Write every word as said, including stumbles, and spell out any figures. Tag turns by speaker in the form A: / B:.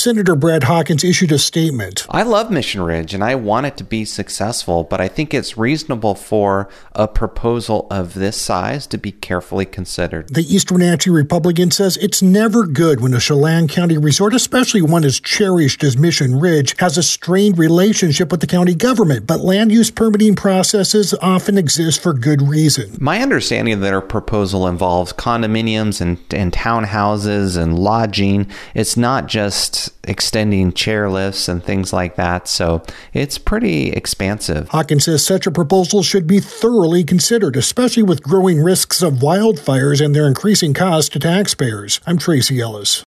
A: Senator Brad Hawkins issued a statement.
B: I love Mission Ridge and I want it to be successful, but I think it's reasonable for a proposal of this size to be carefully considered.
A: The East Wenatchee Republican says it's never good when a Chelan County resort, especially one as cherished as Mission Ridge, has a strained relationship with the county government, but land use permitting processes often exist for good reason.
B: My understanding that our proposal involves condominiums and, and townhouses and lodging. It's not just extending chairlifts and things like that, so it's pretty expansive.
A: Hawkins says such a proposal should be thoroughly considered, especially with growing risks of wildfires and their increasing cost to taxpayers. I'm Tracy Ellis.